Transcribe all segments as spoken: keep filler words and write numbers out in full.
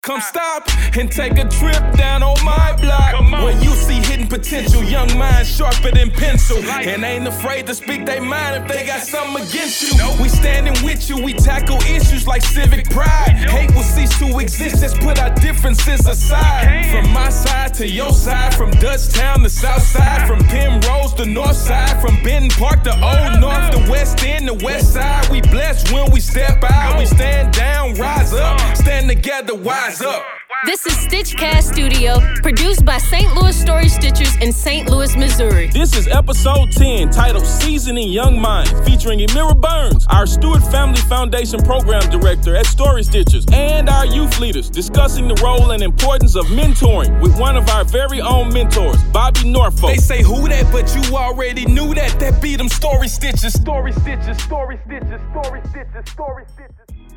Come stop and take a trip down on my block, where you see hidden potential, young minds sharper than pencil, and ain't afraid to speak their mind if they got something against you. We standing with you, we tackle issues like civic pride. Hate will cease to exist, let's put our differences aside. From my side to your side, from Dutchtown to South Side, from Penrose to North Side, from Benton Park to Old North, the West End, the West Side. We blessed when we step out, we stand down, rise up, stand together, wise up. This is Stitchcast Studio, produced by Saint Louis Story Stitchers in Saint Louis, Missouri. This is episode ten, titled Seasoning Young Minds, featuring Emira Burns, our Stewart Family Foundation Program Director at Story Stitchers, and our youth leaders, discussing the role and importance of mentoring with one of our very own mentors, Bobby Norfolk. They say who that, but you already knew that. That be them Story Stitchers. Story Stitchers, Story Stitchers, Story Stitchers, Story Stitchers.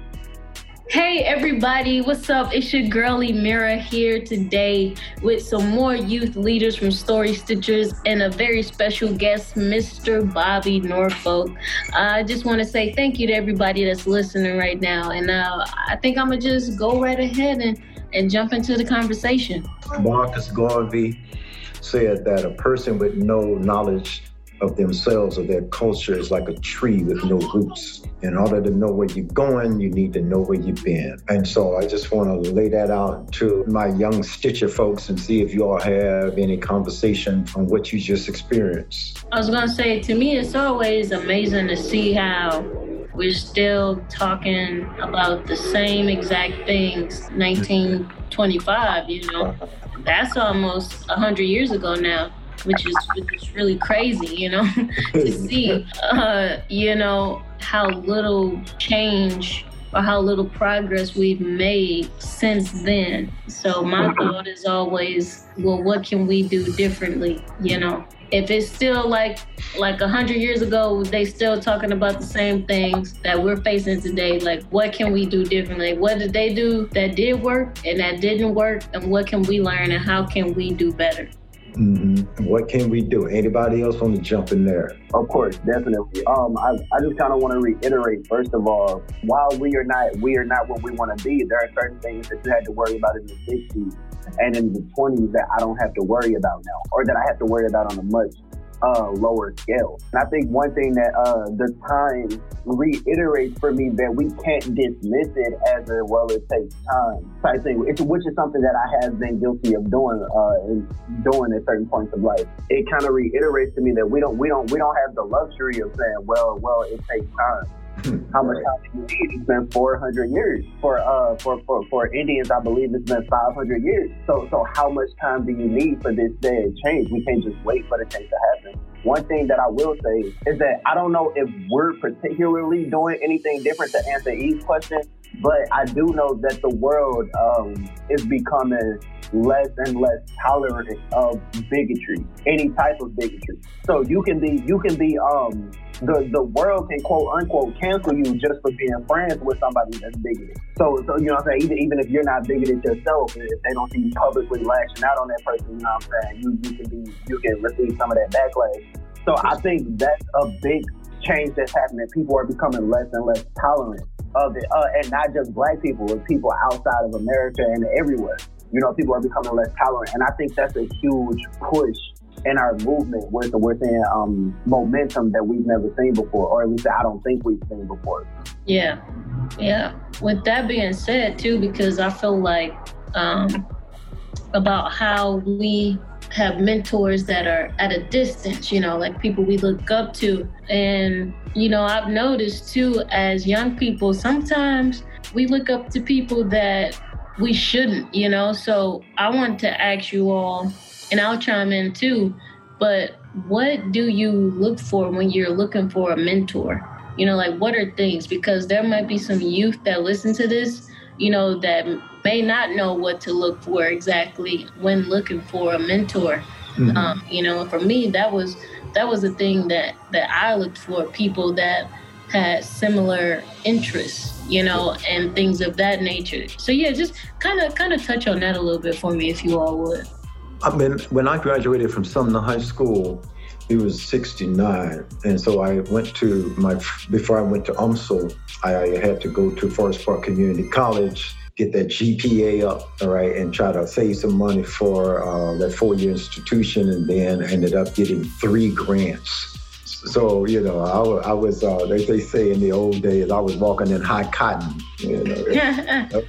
Hey everybody, what's up? It's your girl Emira here today with some more youth leaders from Story Stitchers and a very special guest, Mister Bobby Norfolk. Uh, I just want to say thank you to everybody that's listening right now, and uh, I think I'm gonna just go right ahead and, and jump into the conversation. Marcus Garvey said that a person with no knowledge of themselves or their culture is like a tree with no roots. In order to know where you're going, you need to know where you've been. And so I just want to lay that out to my young Stitcher folks and see if you all have any conversation on what you just experienced. I was going to say, to me, it's always amazing to see how we're still talking about the same exact things nineteen twenty-five, you know. That's almost one hundred years ago now. Which is, which is really crazy, you know, to see, uh, you know, how little change or how little progress we've made since then. So my thought is always, well, what can we do differently, you know? If it's still like like one hundred years ago, they still talking about the same things that we're facing today, like what can we do differently? What did they do that did work and that didn't work? And what can we learn and how can we do better? Mm-hmm. What can we do? Anybody else want to jump in there? Of course, definitely. Um, I, I just kind of want to reiterate, first of all, while we are not we are not what we want to be, there are certain things that you had to worry about in the sixties and in the twenties that I don't have to worry about now, or that I have to worry about on a much uh, lower scale. And I think one thing that uh, the time reiterates for me that we can't dismiss it as a, well, it takes time type thing, it's, which is something that I have been guilty of doing uh, in doing at certain points of life. It kind of reiterates to me that we don't we don't we don't have the luxury of saying, well, well, it takes time. How much time do you need? It's been four hundred years. For uh for, for, for Indians, I believe it's been five hundred years. So so how much time do you need for this day to change? We can't just wait for the change to happen. One thing that I will say is that I don't know if we're particularly doing anything different to answer Eve's question, but I do know that the world um, is becoming less and less tolerant of bigotry, any type of bigotry. So you can be, you can be, um, the, the world can quote unquote cancel you just for being friends with somebody that's bigoted. So, so you know what I'm saying? Even, even if you're not bigoted yourself, if they don't see you publicly lashing out on that person, you know what I'm saying? You, you can be, you can receive some of that backlash. So I think that's a big change that's happening. People are becoming less and less tolerant of it, uh, and not just Black people, but people outside of America and everywhere. You know, people are becoming less tolerant, and I think that's a huge push in our movement. We're, we're seeing um, momentum that we've never seen before, or at least I don't think we've seen before. Yeah, yeah. With that being said, too, because I feel like um, about how we have mentors that are at a distance, you know, like people we look up to. And, you know, I've noticed too, as young people, sometimes we look up to people that we shouldn't, you know? So I want to ask you all, and I'll chime in too, but what do you look for when you're looking for a mentor? You know, like what are things? Because there might be some youth that listen to this, you know, that may not know what to look for exactly when looking for a mentor. Mm-hmm. Um, you know, for me, that was that was a thing that, that I looked for, people that had similar interests, you know, and things of that nature. So yeah, just kind of kind of touch on that a little bit for me, if you all would. I mean, when I graduated from Sumner High School, it was sixty-nine. And so I went to my, before I went to U M S L, I had to go to Forest Park Community College get that G P A up, all right, and try to save some money for uh, that four-year institution, and then ended up getting three grants. So, you know, I, I was, uh, they, they say in the old days, I was walking in high cotton, you know.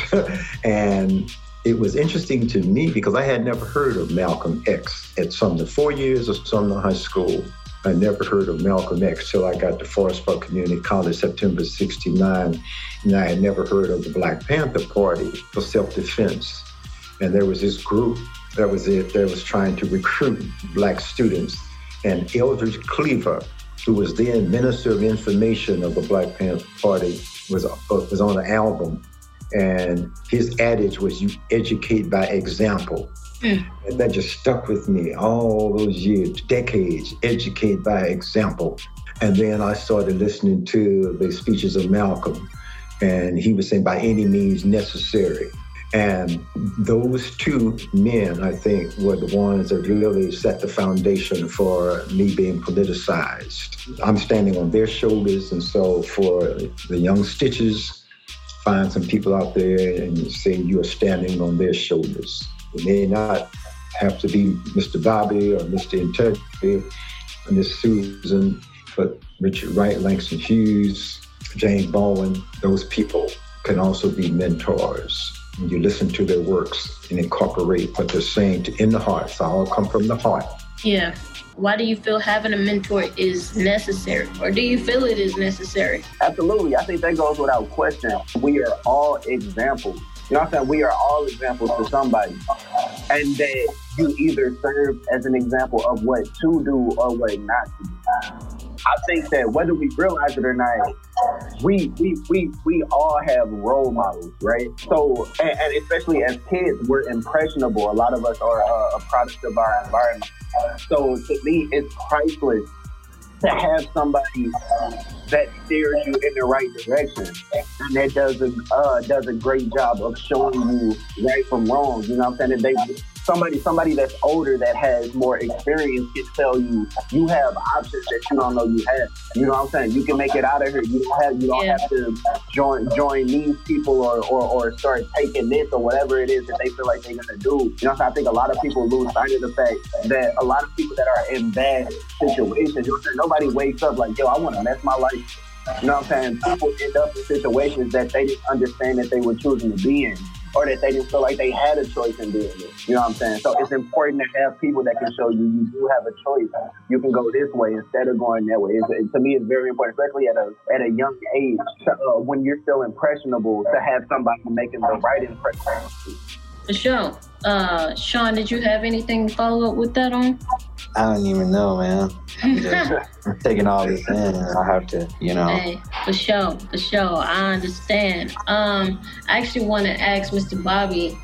And it was interesting to me because I had never heard of Malcolm X at Sumner. Four years of Sumner High School, I never heard of Malcolm X till I got to Forest Park Community College, September sixty-nine. And I had never heard of the Black Panther Party for self-defense. And there was this group that was it, that was trying to recruit Black students. And Eldridge Cleaver, who was then Minister of Information of the Black Panther Party, was, uh, was on the album. And his adage was, you educate by example. Mm. And that just stuck with me all those years, decades, educate by example. And then I started listening to the speeches of Malcolm, and he was saying, by any means necessary. And those two men, I think, were the ones that really set the foundation for me being politicized. I'm standing on their shoulders, and so for the young Stitches, find some people out there and say you are standing on their shoulders. It may not have to be Mister Bobby or Mister Integrity or Miss Susan, but Richard Wright, Langston Hughes, James Baldwin, those people can also be mentors. And you listen to their works and incorporate what they're saying to, in the heart. It's all come from the heart. Yeah. Why do you feel having a mentor is necessary? Or do you feel it is necessary? Absolutely. I think that goes without question. We are all examples. You know what I'm saying? We are all examples to somebody. And that you either serve as an example of what to do or what not to do. I think that whether we realize it or not, we we we we all have role models, right? So, and, and especially as kids, we're impressionable. A lot of us are uh, a product of our environment. So to me, it's priceless to have somebody that steers you in the right direction and that does a, uh, does a great job of showing you right from wrong. You know what I'm saying? And they, somebody somebody that's older that has more experience can tell you you have options that you don't know you have. You know what I'm saying? You can make it out of here. You don't have you don't yeah. have to join join these people or, or or start taking this or whatever it is that they feel like they're gonna do. You know what I'm saying? I think a lot of people lose sight of the fact that a lot of people that are in bad situations, you know what I'm saying? Nobody wakes up like, yo, I want to mess my life. You know what I'm saying? People end up in situations that they didn't understand that they were choosing to be in, or that they didn't feel like they had a choice in doing it. You know what I'm saying? So it's important to have people that can show you you do have a choice. You can go this way instead of going that way. It's, it, to me, it's very important, especially at a at a young age, to, uh, when you're still impressionable, to have somebody making the right impression. For sure. Uh, Sean, did you have anything to follow up with that on? I don't even know, man. I'm just taking all this in, and I have to, you know. Hey, for sure, for sure. I understand. Um, I actually want to ask Mister Bobby,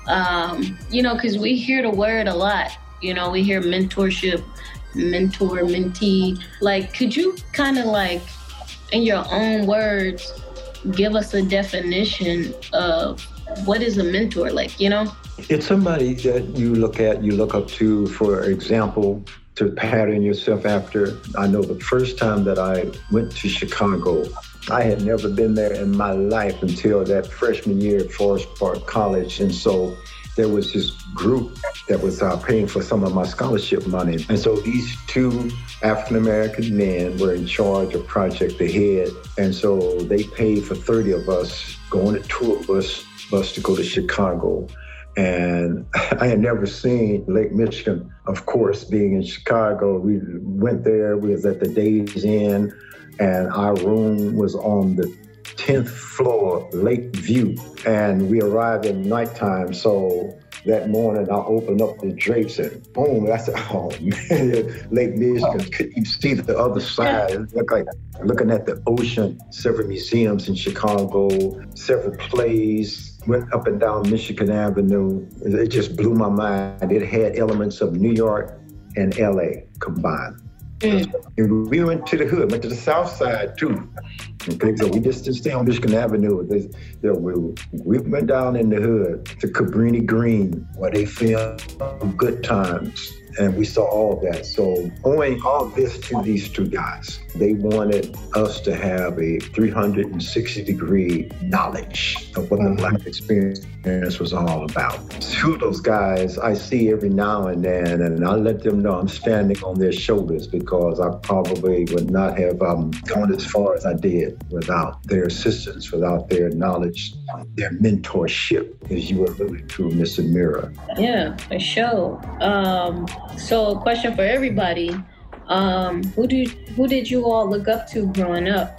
um, you know, because we hear the word a lot. You know, we hear mentorship, mentor, mentee. Like, could you kind of like, in your own words, give us a definition of what is a mentor? Like, you know? It's somebody that you look at, you look up to, for example, to pattern yourself after. I know the first time that I went to Chicago, I had never been there in my life until that freshman year at Forest Park College. And so there was this group that was uh, paying for some of my scholarship money. And so these two African-American men were in charge of Project Ahead. And so they paid for thirty of us, going a tour bus, bus to go to Chicago. And I had never seen Lake Michigan, of course, being in Chicago. We went there, we was at the Days Inn, and our room was on the tenth floor, Lake View. And we arrived at nighttime, so that morning I opened up the drapes and boom, I said, oh man, Lake Michigan, could you see the other side? It looked like looking at the ocean. Several museums in Chicago, several plays. Went up and down Michigan Avenue. It just blew my mind. It had elements of New York and L A combined. Mm. And we went to the hood, went to the South Side too. Okay, so we just, just stay on Michigan Avenue. They, they, we, we went down in the hood to Cabrini Green, where they filmed Good Times. And we saw all of that. So owing all this to these two guys, they wanted us to have a three hundred sixty degree knowledge of what the Black experience was all about. Two of those guys I see every now and then, and I let them know I'm standing on their shoulders because I probably would not have um, gone as far as I did without their assistance, without their knowledge, their mentorship, as you were alluding to, Miss Amira. Yeah, for sure. Um, so a question for everybody. Um, who do you, who did you all look up to growing up?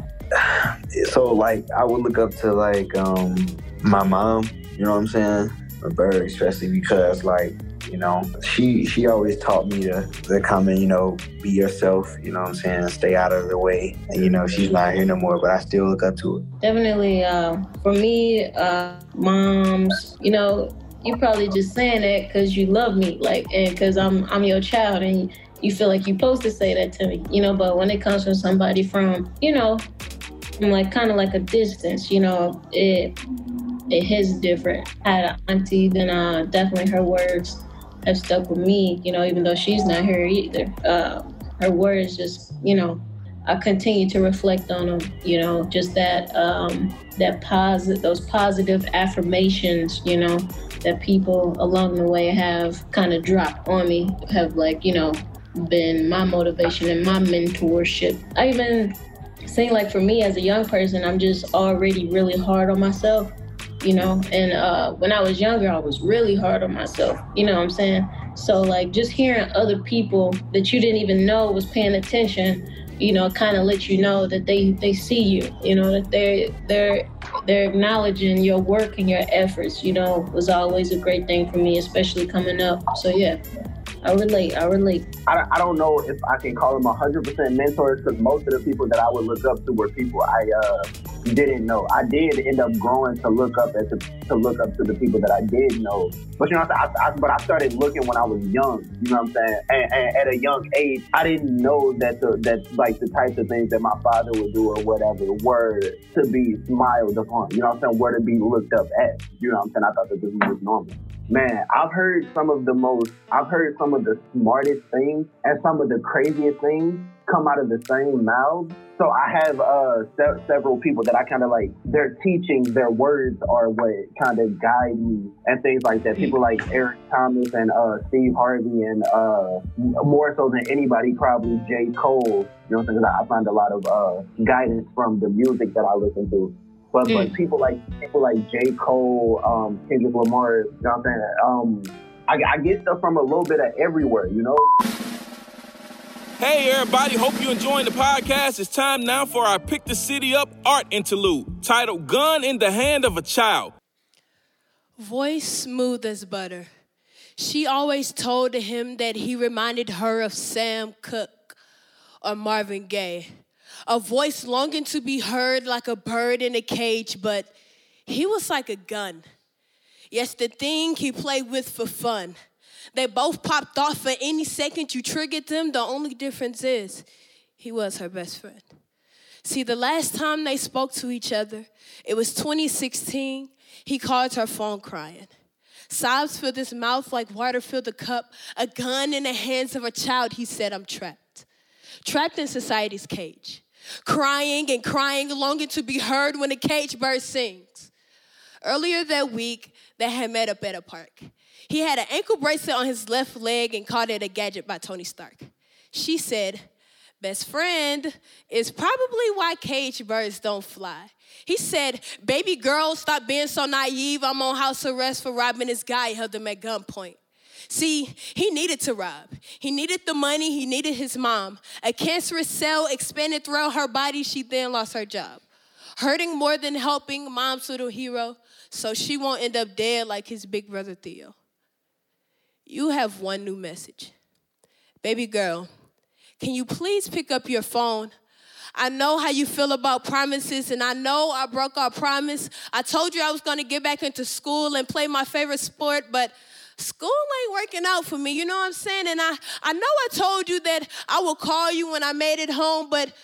So like I would look up to like um my mom, you know what I'm saying? Roberta, especially because like, you know, she she always taught me to, to come and, you know, be yourself, you know what I'm saying, stay out of the way. And you know, she's not here no more, but I still look up to her. Definitely uh, for me, uh, moms, you know, you probably just saying that because you love me, like, and because I'm I'm your child, and you feel like you're supposed to say that to me, you know. But when it comes from somebody from, you know, from like kind of like a distance, you know, it it hits different. I had an auntie, then uh, definitely her words have stuck with me, you know, even though she's not here either. Uh, her words just, you know, I continue to reflect on them, you know, just that um, that positive, those positive affirmations, you know, that people along the way have kind of dropped on me, have like, you know, been my motivation and my mentorship. I even think like for me as a young person, I'm just already really hard on myself, you know, and uh, when I was younger, I was really hard on myself, you know what I'm saying? So like just hearing other people that you didn't even know was paying attention, you know, kind of let you know that they, they see you, you know, that they're, they're, they're acknowledging your work and your efforts, you know, was always a great thing for me, especially coming up. So yeah, I relate, I relate. I, I don't know if I can call them one hundred percent mentors, because most of the people that I would look up to were people I uh, didn't know. I did end up growing to look up at the, to look up to the people that I did know. But you know, I, I, but I started looking when I was young. You know what I'm saying? And, and at a young age, I didn't know that the that like the types of things that my father would do or whatever were to be smiled upon. You know what I'm saying? Were to be looked up at. You know what I'm saying? I thought that this was normal. Man, I've heard some of the most, I've heard some of the smartest things and some of the craziest things come out of the same mouth. So I have uh, se- several people that I kind of like, their teachings, their words are what kind of guide me and things like that. People like Eric Thomas and uh, Steve Harvey and uh, more so than anybody, probably J. Cole. You know what I'm saying? 'Cause I find a lot of uh, guidance from the music that I listen to. But, mm. but people like people like J. Cole, um, Kendrick Lamar, you know what I'm saying? Um, I, I get stuff from a little bit of everywhere, you know? Hey everybody, hope you're enjoying the podcast. It's time now for our Pick the City Up art interlude, titled Gun in the Hand of a Child. Voice smooth as butter. She always told him that he reminded her of Sam Cooke or Marvin Gaye. A voice longing to be heard like a bird in a cage, but he was like a gun. Yes, the thing he played with for fun. They both popped off at any second you triggered them. The only difference is he was her best friend. See, the last time they spoke to each other, it was twenty sixteen. He called her phone crying. Sobs filled his mouth like water filled a cup. A gun in the hands of a child, he said, I'm trapped. Trapped in society's cage. Crying and crying, longing to be heard when a cage bird sings. Earlier that week, they had met up at a park. He had an ankle bracelet on his left leg and called it a gadget by Tony Stark. She said, best friend is probably why cage birds don't fly. He said, baby girl, stop being so naive. I'm on house arrest for robbing this guy, held him at gunpoint. See, he needed to rob. He needed the money. He needed his mom. A cancerous cell expanded throughout her body. She then lost her job. Hurting more than helping, mom's little hero, so she won't end up dead like his big brother Theo. You have one new message. Baby girl, can you please pick up your phone? I know how you feel about promises, and I know I broke our promise. I told you I was going to get back into school and play my favorite sport, but school ain't working out for me, you know what I'm saying? And I, I know I told you that I would call you when I made it home, but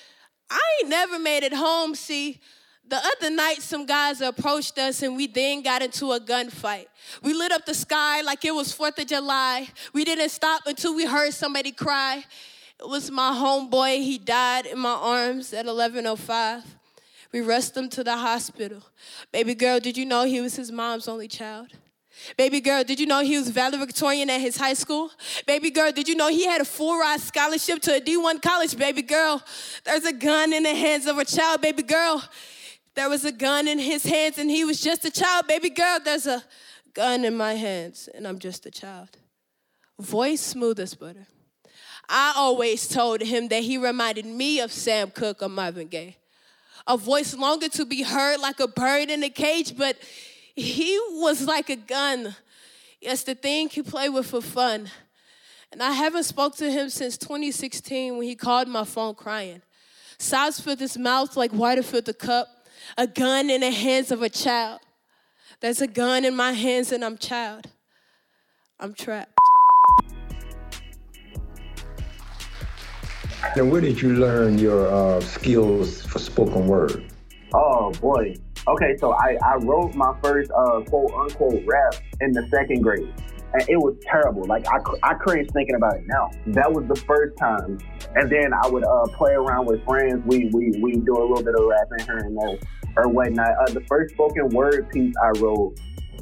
I ain't never made it home, see. The other night, some guys approached us and we then got into a gunfight. We lit up the sky like it was fourth of July. We didn't stop until we heard somebody cry. It was my homeboy. He died in my arms at eleven oh five. We rushed him to the hospital. Baby girl, did you know he was his mom's only child? Baby girl, did you know he was valedictorian at his high school? Baby girl, did you know he had a full-ride scholarship to a D one college? Baby girl, there's a gun in the hands of a child. Baby girl, there was a gun in his hands and he was just a child. Baby girl, there's a gun in my hands and I'm just a child. Voice smooth as butter. I always told him that he reminded me of Sam Cooke or Marvin Gaye. A voice longer to be heard like a bird in a cage, but he was like a gun. Yes, the thing he played with for fun. And I haven't spoke to him since twenty sixteen when he called my phone crying. Sobs filled his mouth like water filled the cup. A gun in the hands of a child. There's a gun in my hands and I'm child. I'm trapped. And where did you learn your uh, skills for spoken word? Oh, boy. Okay, so I, I wrote my first uh, quote-unquote rap in the second grade. And it was terrible. Like, I, I cringe thinking about it now. That was the first time. And then I would uh, play around with friends. We we we do a little bit of rapping here and there or whatnot. Uh, the first spoken word piece I wrote,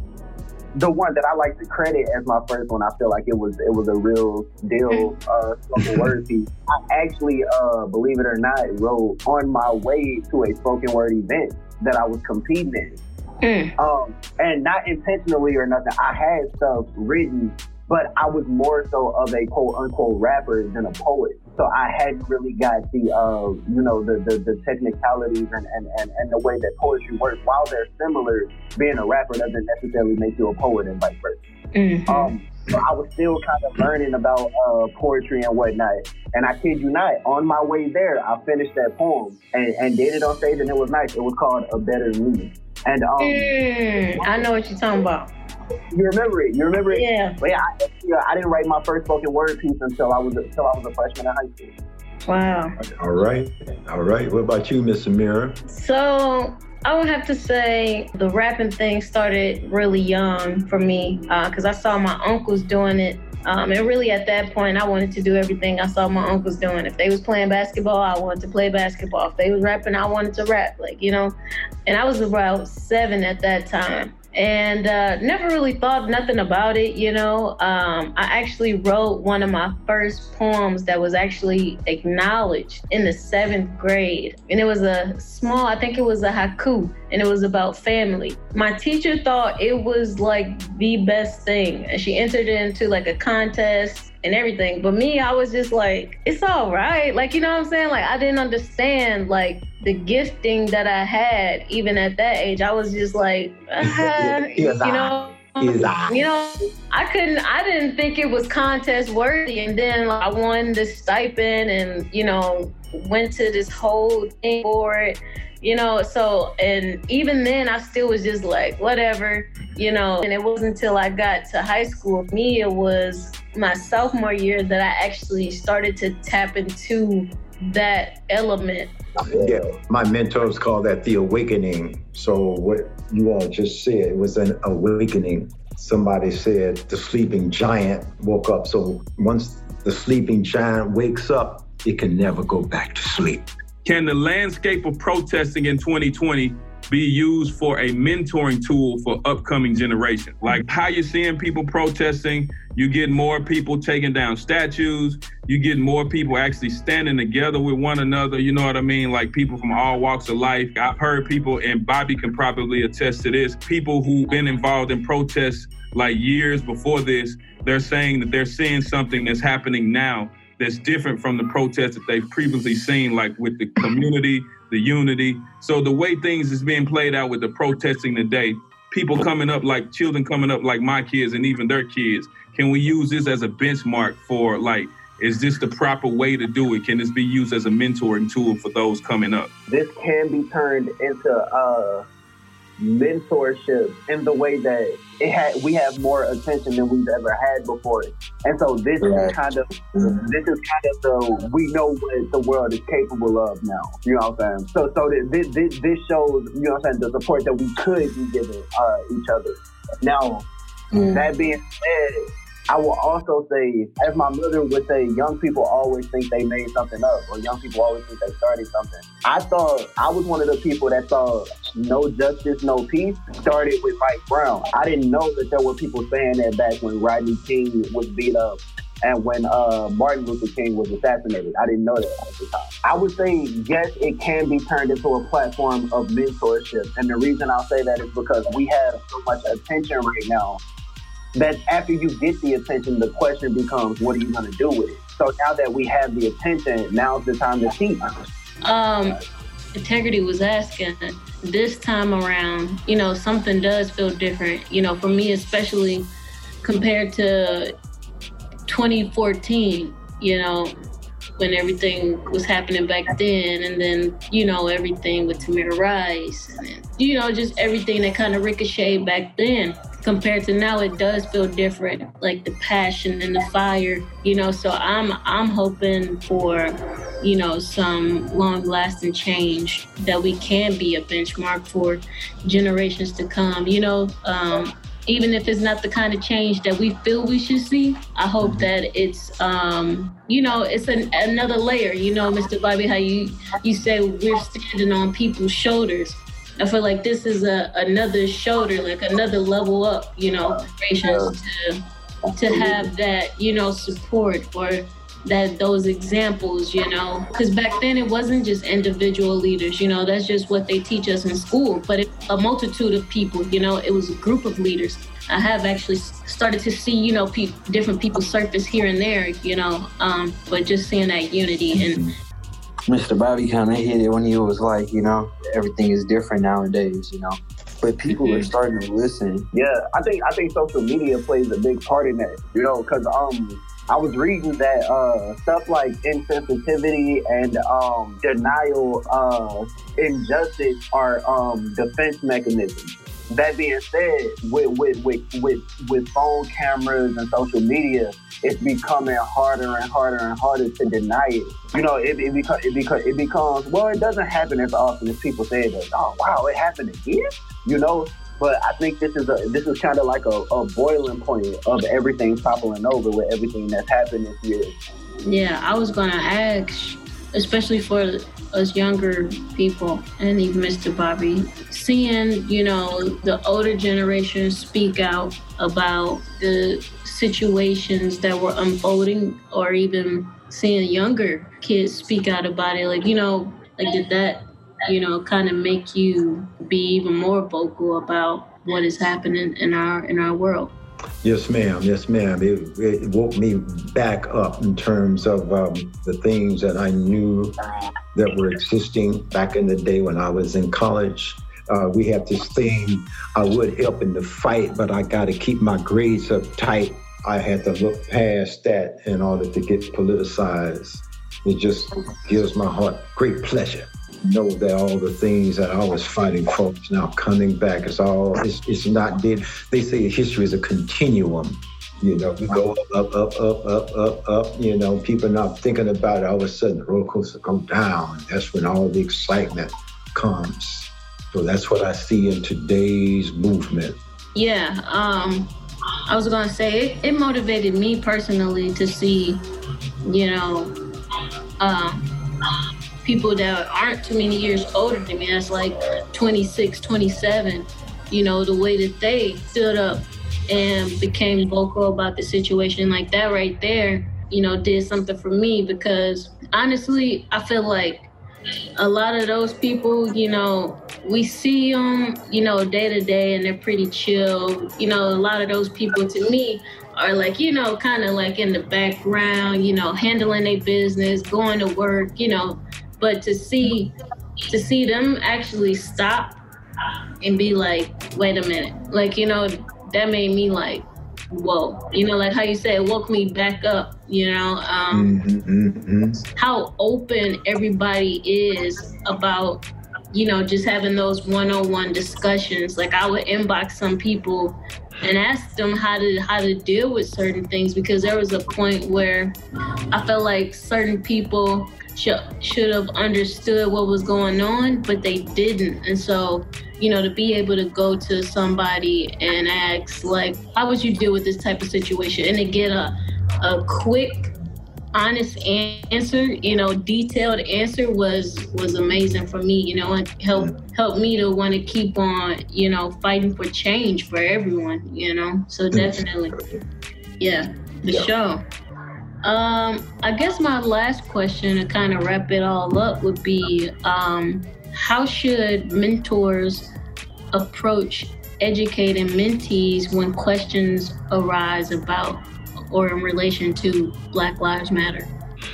the one that I like to credit as my first one, I feel like it was it was a real deal uh, spoken word piece. I actually, uh, believe it or not, wrote on my way to a spoken word event that I was competing in. Mm. Um, and not intentionally or nothing. I had stuff written, but I was more so of a quote unquote rapper than a poet. So I hadn't really got the, uh, you know, the, the, the technicalities and, and, and, and the way that poetry works. While they're similar, being a rapper doesn't necessarily make you a poet and vice versa. Mm-hmm. Um, so I was still kind of learning about uh, poetry and whatnot. And I kid you not, on my way there, I finished that poem and, and did it on stage, and it was nice. It was called A Better Me. And um, mm, I know what you're talking about. You remember it? You remember it? Yeah. But yeah, I, you know, I didn't write my first spoken word piece until I was until I was a freshman in high school. Wow. All right, all right. What about you, Miss Amira? So I would have to say the rapping thing started really young for me because uh, I saw my uncles doing it. Um, and really at that point, I wanted to do everything I saw my uncles doing. If they was playing basketball, I wanted to play basketball. If they was rapping, I wanted to rap, like, you know. And I was about seven at that time. And uh, never really thought nothing about it, you know. Um, I actually wrote one of my first poems that was actually acknowledged in the seventh grade. And it was a small, I think it was a haiku, and it was about family. My teacher thought it was like the best thing. And she entered it into like a contest and everything. But me, I was just like, it's all right. Like, you know what I'm saying? Like, I didn't understand like the gifting that I had even at that age. I was just like, uh, you know, you know, I couldn't, I didn't think it was contest worthy. And then like, I won this stipend and, you know, went to this whole thing for it, you know, so, and even then I still was just like, whatever, you know, and it wasn't until I got to high school, for me, it was my sophomore year that I actually started to tap into that element. Yeah, my mentors call that the awakening. So what you all just said, it was an awakening. Somebody said the sleeping giant woke up. So once the sleeping giant wakes up, it can never go back to sleep. Can the landscape of protesting in twenty twenty be used for a mentoring tool for upcoming generations? Like how you're seeing people protesting, you get more people taking down statues, you get more people actually standing together with one another, you know what I mean? Like people from all walks of life. I've heard people, and Bobby can probably attest to this, people who've been involved in protests like years before this, they're saying that they're seeing something that's happening now that's different from the protests that they've previously seen, like with the community, the unity. So the way things is being played out with the protesting today, people coming up like children coming up like my kids and even their kids, can we use this as a benchmark for like, is this the proper way to do it? Can this be used as a mentoring tool for those coming up? This can be turned into uh, mentorship in the way that it had we have more attention than we've ever had before. And so this right. is kind of this is kind of the we know what the world is capable of now. You know what I'm saying? So so this this, this shows, you know what I'm saying, the support that we could be giving uh, each other. Now, mm. that being said, I will also say, as my mother would say, young people always think they made something up, or young people always think they started something. I thought I was one of the people that saw No Justice, No Peace started with Mike Brown. I didn't know that there were people saying that back when Rodney King was beat up and when uh, Martin Luther King was assassinated. I didn't know that at the time. I would say, yes, it can be turned into a platform of mentorship. And the reason I'll say that is because we have so much attention right now that after you get the attention, the question becomes, what are you going to do with it? So now that we have the attention, now's the time to teach. Um, Integrity was asking, this time around, you know, something does feel different. You know, for me, especially compared to twenty fourteen, you know, when everything was happening back then, and then, you know, everything with Tamir Rice, and, you know, just everything that kind of ricocheted back then. Compared to now, it does feel different, like the passion and the fire, you know, so I'm I'm hoping for, you know, some long-lasting change that we can be a benchmark for generations to come, you know, um, even if it's not the kind of change that we feel we should see. I hope that it's, um, you know, it's an, another layer, you know, Mister Bobby, how you, you say we're standing on people's shoulders. I feel like this is a another shoulder, like another level up, you know, generations to to have that, you know, support or that those examples, you know, because back then it wasn't just individual leaders, you know, that's just what they teach us in school, but it, a multitude of people, you know, it was a group of leaders. I have actually started to see, you know, pe- different people surface here and there, you know, um, but just seeing that unity. And Mister Bobby kind of hit it when he was like, you know, everything is different nowadays, you know. But people mm-hmm. are starting to listen. Yeah, I think I think social media plays a big part in that, you know, because um, I was reading that uh, stuff like insensitivity and um, denial of injustice are um, defense mechanisms. That being said, with with, with with with phone cameras and social media, it's becoming harder and harder and harder to deny it. You know, it it becomes it becomes it becomes well, it doesn't happen as often as people say that. Oh wow, it happened again. You know, but I think this is a this is kind of like a, a boiling point of everything toppling over with everything that's happened this year. Yeah, I was gonna ask, especially for us younger people and even Mister Bobby, seeing, you know, the older generation speak out about the situations that were unfolding, or even seeing younger kids speak out about it, like, you know, like did that, you know, kind of make you be even more vocal about what is happening in our in our world? Yes, ma'am. Yes, ma'am. It, it woke me back up in terms of um, the things that I knew that were existing back in the day when I was in college. Uh, we have this thing, I would help in the fight, but I got to keep my grades up tight. I had to look past that in order to get politicized. It just gives my heart great pleasure. Know that all the things that I was fighting for is now coming back. It's all, it's, it's not dead. They say history is a continuum. You know, we go up, up, up, up, up, up. You know, people not thinking about it. All of a sudden, the roller coaster go down. That's when all the excitement comes. So that's what I see in today's movement. Yeah, um, I was gonna say, it, it motivated me personally to see, you know, um, people that aren't too many years older than me, that's like twenty-six, twenty-seven, you know, the way that they stood up and became vocal about the situation. Like that right there, you know, did something for me, because honestly, I feel like a lot of those people, you know, we see them, you know, day to day, and they're pretty chill. You know, a lot of those people to me are like, you know, kind of like in the background, you know, handling their business, going to work, you know. But to see, to see them actually stop and be like, wait a minute, like, you know, that made me like, whoa, you know, like how you said, it woke me back up, you know, um, mm-hmm, mm-hmm. how open everybody is about you know, just having those one-on-one discussions. Like I would inbox some people and ask them how to how to deal with certain things, because there was a point where I felt like certain people should should have understood what was going on, but they didn't. And so, you know, to be able to go to somebody and ask, like, how would you deal with this type of situation? And to get a a quick, honest answer, you know, detailed answer was was amazing for me, you know, and helped helped me to want to keep on, you know, fighting for change for everyone, you know. So definitely, yeah, for yeah. sure. Um, I guess my last question to kind of wrap it all up would be, um, how should mentors approach educating mentees when questions arise about or in relation to Black Lives Matter?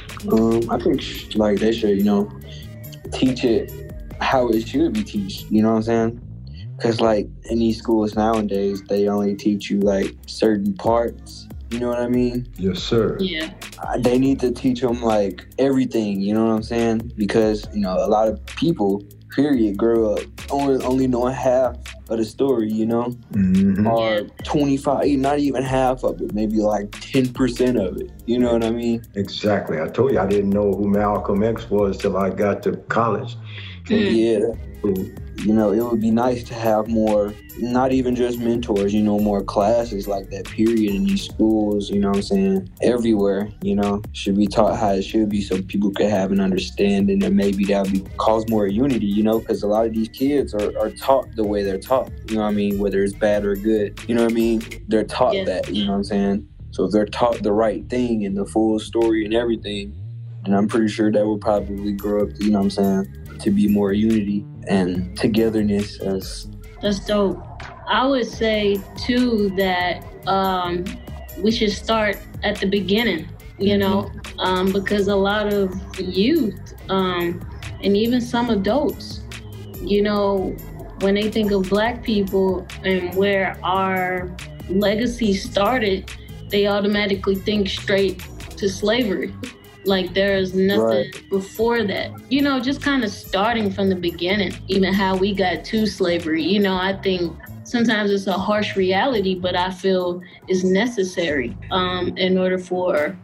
Um, I think like they should, you know, teach it how it should be taught. You know what I'm saying? Because like in these schools nowadays, they only teach you like certain parts. You know what I mean? Yes, sir. Yeah. Uh, they need to teach them like everything. You know what I'm saying? Because you know a lot of people, period, grow up only only knowing half of the story, you know, mm-hmm. or twenty-five, not even half of it, maybe like ten percent of it. You know what I mean? Exactly. I told you I didn't know who Malcolm X was till I got to college. Mm. Yeah. You know, it would be nice to have more, not even just mentors, you know, more classes like that, period, in these schools, you know what I'm saying? Everywhere, you know, should be taught how it should be so people could have an understanding, and maybe that would be, cause more unity, you know, because a lot of these kids are, are taught the way they're taught, you know what I mean? Whether it's bad or good, you know what I mean? They're taught yeah. that, you know what I'm saying? So if they're taught the right thing and the full story and everything, then I'm pretty sure that will probably grow up, you know what I'm saying, to be more unity and togetherness. As That's dope. I would say too that um, we should start at the beginning, you know, um, because a lot of youth um, and even some adults, you know, when they think of Black people and where our legacy started, they automatically think straight to slavery. Like there's nothing right. before that. You know, just kind of starting from the beginning, even how we got to slavery. You know, I think sometimes it's a harsh reality, but I feel is necessary um, in order for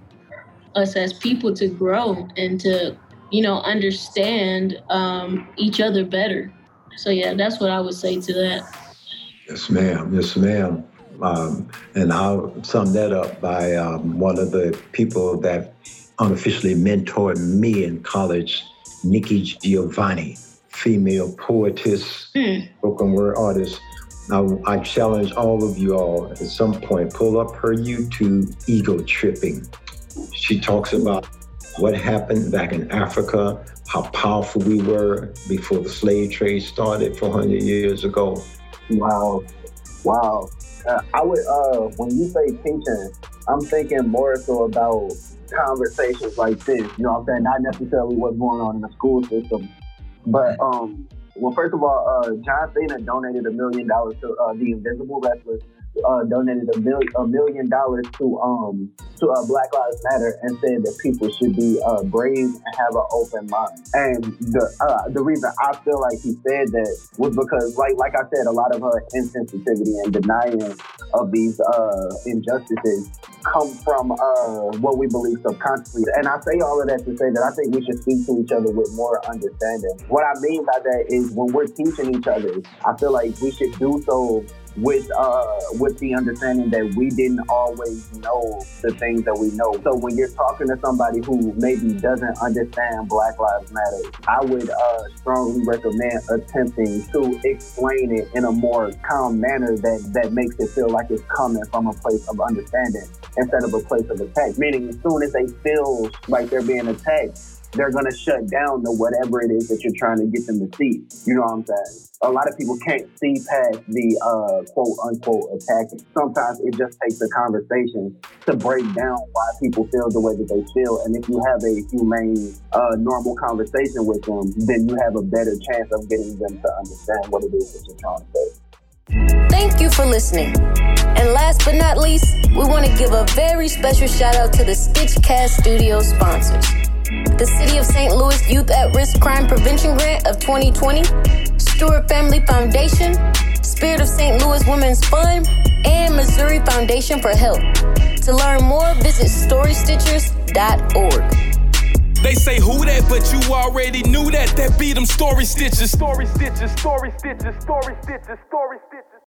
us as people to grow and to, you know, understand um, each other better. So yeah, that's what I would say to that. Yes, ma'am. Yes, ma'am. Um, and I'll sum that up by um, one of the people that unofficially mentored me in college, Nikki Giovanni, female poetess, mm. spoken word artist. I, I challenge all of you all at some point, pull up her YouTube, Ego Tripping. She talks about what happened back in Africa, how powerful we were before the slave trade started four hundred years ago. Wow, wow. Uh, I would, uh, when you say teaching, I'm thinking more so about conversations like this, you know what I'm saying? Not necessarily what's going on in the school system. But, um, well, first of all, uh, John Cena donated a million dollars to uh, the Invisible Wrestlers, uh, donated a, mil- a million dollars to um to uh, Black Lives Matter, and said that people should be uh, brave and have an open mind. And the uh, the reason I feel like he said that was because, like like I said, a lot of her insensitivity and denying of these uh, injustices come from uh, what we believe subconsciously. And I say all of that to say that I think we should speak to each other with more understanding. What I mean by that is when we're teaching each other, I feel like we should do so with uh with the understanding that we didn't always know the things that we know. So when you're talking to somebody who maybe doesn't understand Black Lives Matter, I would uh strongly recommend attempting to explain it in a more calm manner that that makes it feel like it's coming from a place of understanding instead of a place of attack. Meaning as soon as they feel like they're being attacked, they're going to shut down to whatever it is that you're trying to get them to see. You know what I'm saying? A lot of people can't see past the uh, quote unquote attacking. Sometimes it just takes a conversation to break down why people feel the way that they feel. And if you have a humane, uh, normal conversation with them, then you have a better chance of getting them to understand what it is that you're trying to say. Thank you for listening. And last but not least, we want to give a very special shout out to the Stitchcast Studio sponsors. the City of Saint Louis Youth at Risk Crime Prevention Grant of twenty twenty, Stewart Family Foundation, Spirit of Saint Louis Women's Fund, and Missouri Foundation for Health. To learn more, visit story stitchers dot org. They say who that, but you already knew that. That be them story stitches. Story stitches, story stitches, story stitches, story stitches.